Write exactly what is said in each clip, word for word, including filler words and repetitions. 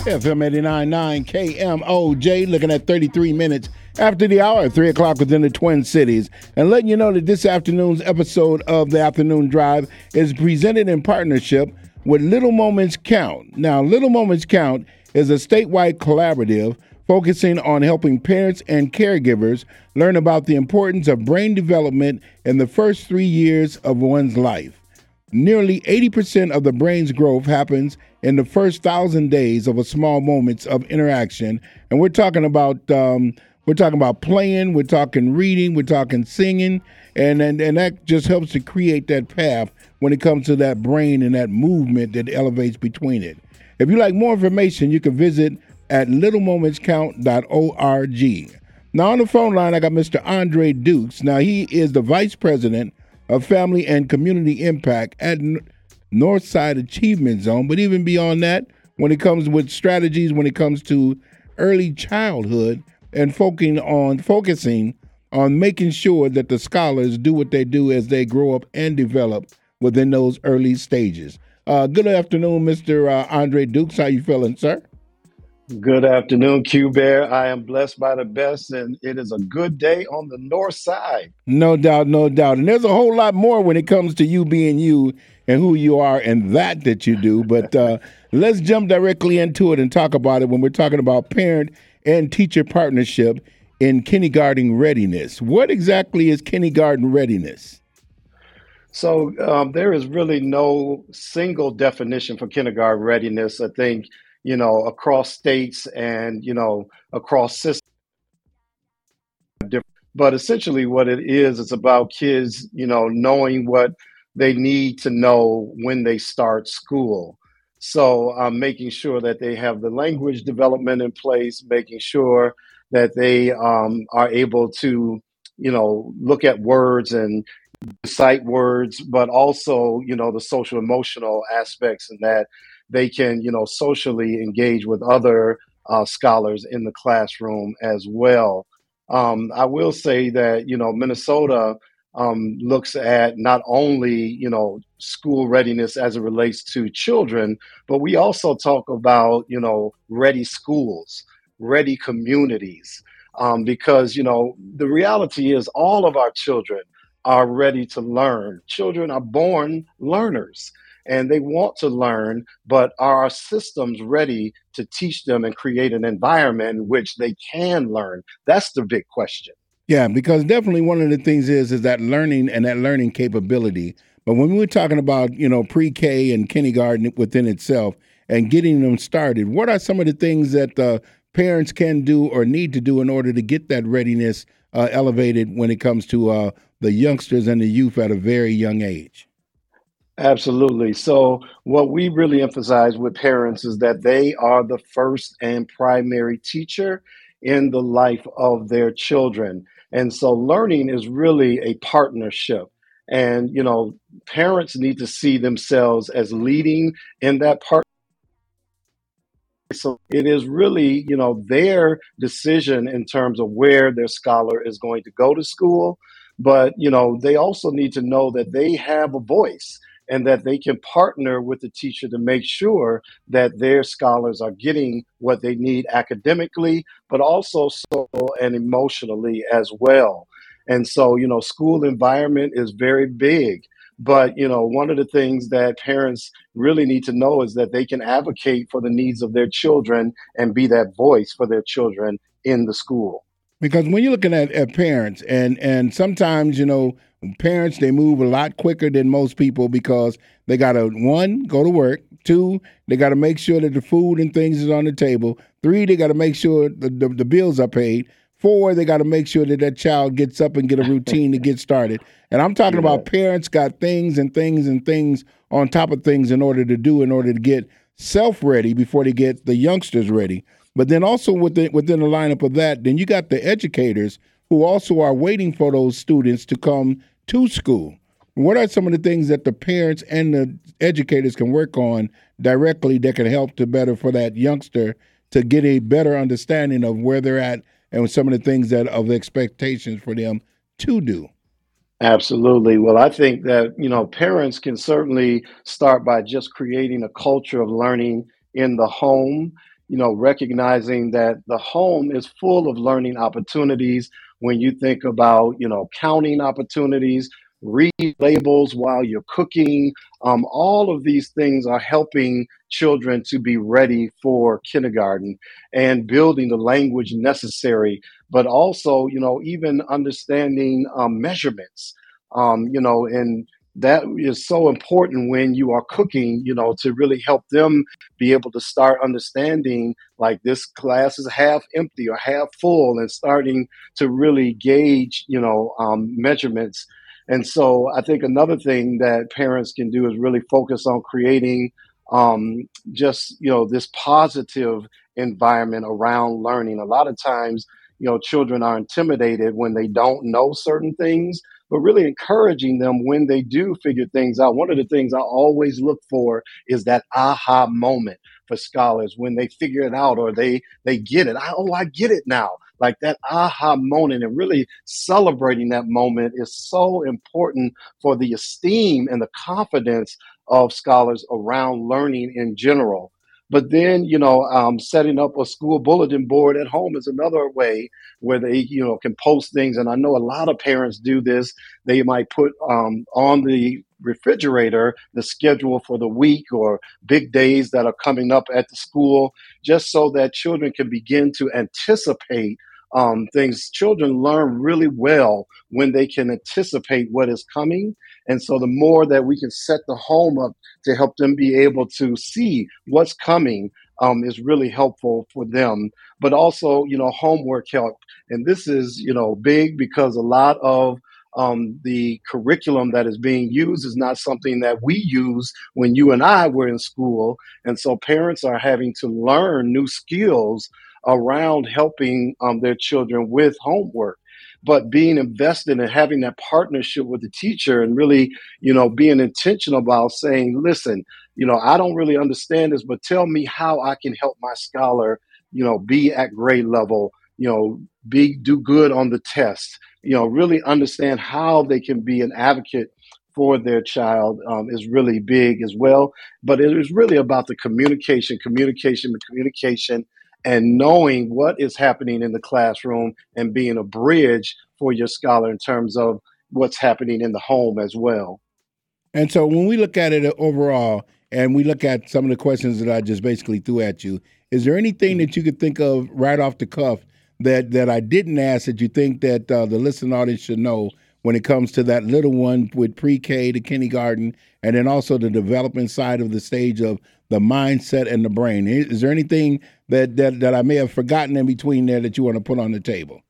F M eighty-nine point nine K M O J, looking at thirty-three minutes after the hour, three o'clock within the Twin Cities. And letting you know that this afternoon's episode of the Afternoon Drive is presented in partnership with Little Moments Count. Now, Little Moments Count is a statewide collaborative focusing on helping parents and caregivers learn about the importance of brain development in the first three years of one's life. Nearly eighty percent of the brain's growth happens in the first thousand days of a small moments of interaction. And we're talking about um, we're talking about playing, we're talking reading, we're talking singing, and, and and that just helps to create that path when it comes to that brain and that movement that elevates between it. If you'd like more information, you can visit at little moments count dot org. Now on the phone line, I got Mister Andre Dukes. Now he is the Vice President of Family and Community Impact at Northside Achievement Zone. But even beyond that, when it comes with strategies, when it comes to early childhood and focusing on focusing on making sure that the scholars do what they do as they grow up and develop within those early stages. Uh, good afternoon, Mister Uh, Andre Dukes. How you feeling, sir? Good afternoon, Q Bear. I am blessed by the best, and it is a good day on the north side. No doubt, no doubt. And there's a whole lot more when it comes to you being you and who you are and that that you do. But uh, let's jump directly into it and talk about it when we're talking about parent and teacher partnership in kindergarten readiness. What exactly is kindergarten readiness? So um, there is really no single definition for kindergarten readiness. I think, you know, across states and, you know, across systems. But essentially what it is, it's about kids, you know, knowing what they need to know when they start school. So um, making sure that they have the language development in place, making sure that they um, are able to, you know, look at words and recite words, but also, you know, the social emotional aspects, and that they can, you know, socially engage with other uh, scholars in the classroom as well. Um, I will say that, you know, Minnesota um, looks at not only, you know, school readiness as it relates to children, but we also talk about, you know, ready schools, ready communities, um, because, you know, the reality is all of our children are ready to learn. Children are born learners and they want to learn, but are our systems ready to teach them and create an environment in which they can learn? That's the big question. Yeah, because definitely one of the things is is that learning and that learning capability. But when we're talking about, you know, pre-K and kindergarten within itself and getting them started, what are some of the things that uh, parents can do or need to do in order to get that readiness uh, elevated when it comes to uh, the youngsters and the youth at a very young age? Absolutely. So, what we really emphasize with parents is that they are the first and primary teacher in the life of their children. And so, learning is really a partnership. And, you know, parents need to see themselves as leading in that part. So, it is really, you know, their decision in terms of where their scholar is going to go to school. But, you know, they also need to know that they have a voice and that they can partner with the teacher to make sure that their scholars are getting what they need academically, but also so and emotionally as well. And so, you know, school environment is very big. But, you know, one of the things that parents really need to know is that they can advocate for the needs of their children and be that voice for their children in the school. Because when you're looking at, at parents, and and sometimes, you know, parents, they move a lot quicker than most people because they got to, one, go to work. Two, they got to make sure that the food and things is on the table. Three, they got to make sure the, the, the bills are paid. Four, they got to make sure that that child gets up and get a routine to get started. And I'm talking Yeah. about parents got things and things and things on top of things in order to do, in order to get self-ready before they get the youngsters ready. But then also within, within the lineup of that, then you got the educators who also are waiting for those students to come to school. What are some of the things that the parents and the educators can work on directly that can help to better for that youngster to get a better understanding of where they're at and some of the things that of the expectations for them to do? Absolutely. Well, I think that, you know, parents can certainly start by just creating a culture of learning in the home. you know, recognizing that the home is full of learning opportunities. When you think about, you know, counting opportunities, read labels while you're cooking, um, all of these things are helping children to be ready for kindergarten and building the language necessary, but also, you know, even understanding um, measurements, um, you know, and that is so important when you are cooking, you know, to really help them be able to start understanding like this glass is half empty or half full and starting to really gauge, you know, um, measurements. And so I think another thing that parents can do is really focus on creating um, just, you know, this positive environment around learning. A lot of times, you know, children are intimidated when they don't know certain things, but really encouraging them when they do figure things out. One of the things I always look for is that aha moment for scholars when they figure it out or they they get it. I, oh, I get it now. Like that aha moment, and really celebrating that moment is so important for the esteem and the confidence of scholars around learning in general. But then, you know, um, setting up a school bulletin board at home is another way where they, you know, can post things. And I know a lot of parents do this. They might put um, on the refrigerator the schedule for the week or big days that are coming up at the school, just so that children can begin to anticipate um, things. Children learn really well when they can anticipate what is coming. And so the more that we can set the home up to help them be able to see what's coming um, is really helpful for them. But also, you know, homework help. And this is, you know, big because a lot of um, the curriculum that is being used is not something that we use when you and I were in school. And so parents are having to learn new skills around helping um, their children with homework. But being invested and having that partnership with the teacher and really, you know, being intentional about saying, listen, you know, I don't really understand this, but tell me how I can help my scholar, you know, be at grade level, you know, be do good on the test, you know, really understand how they can be an advocate for their child um, is really big as well. But it is really about the communication, communication, communication, and knowing what is happening in the classroom and being a bridge for your scholar in terms of what's happening in the home as well. And so when we look at it overall and we look at some of the questions that I just basically threw at you, is there anything that you could think of right off the cuff that, that I didn't ask that you think that uh, the listening audience should know when it comes to that little one with pre-K to kindergarten, and then also the development side of the stage of the mindset and the brain? Is there anything that, that, that I may have forgotten in between there that you want to put on the table?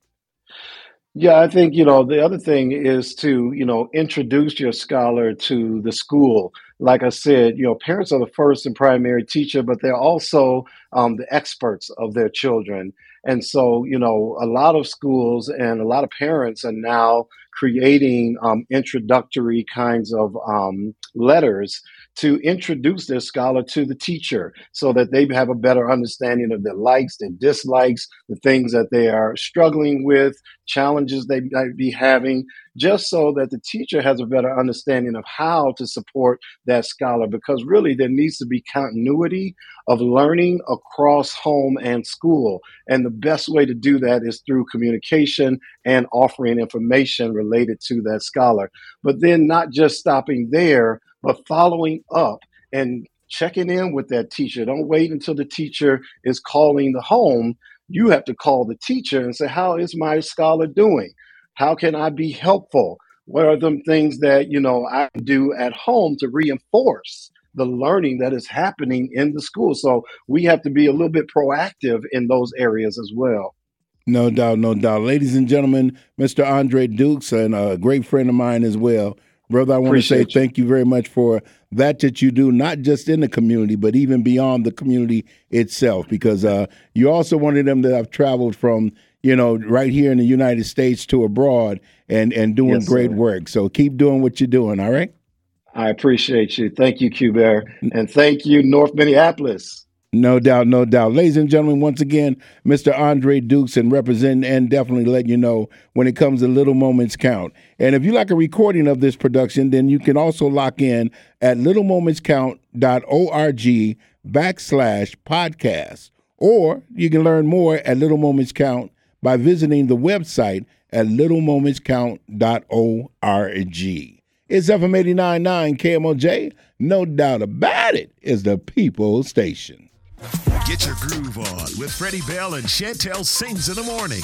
Yeah, I think, you know, the other thing is to, you know, introduce your scholar to the school. Like I said, you know, parents are the first and primary teacher, but they're also um, the experts of their children. And so, you know, a lot of schools and a lot of parents are now creating um, introductory kinds of um, letters to introduce their scholar to the teacher so that they have a better understanding of their likes, their dislikes, the things that they are struggling with, challenges they might be having, just so that the teacher has a better understanding of how to support that scholar. Because really, there needs to be continuity of learning across home and school. And the best way to do that is through communication and offering information related to that scholar. But then not just stopping there, but following up and checking in with that teacher. Don't wait until the teacher is calling the home. You have to call the teacher and say, how is my scholar doing? How can I be helpful? What are the things that, you know, I can do at home to reinforce the learning that is happening in the school? So we have to be a little bit proactive in those areas as well. No doubt, no doubt. Ladies and gentlemen, Mister Andre Dukes, and a great friend of mine as well. Brother, I want Appreciate to say thank you very much for that that you do, not just in the community, but even beyond the community itself, because uh, you're also one of them that have traveled from, you know, right here in the United States to abroad and, and doing Yes, great sir. work. So keep doing what you're doing, all right? I appreciate you. Thank you, Q-Bear. And thank you, North Minneapolis. No doubt, no doubt. Ladies and gentlemen, once again, Mister Andre Dukes, and representing and definitely letting you know when it comes to Little Moments Count. And if you like a recording of this production, then you can also lock in at littlemomentscount.org backslash podcast. Or you can learn more at Little Moments Count by visiting the website at little moments count dot org. It's F M eighty-nine point nine K M O J. No doubt about it, is the People's Station. Get your groove on with Freddie Bell and Chantel Sings in the Morning.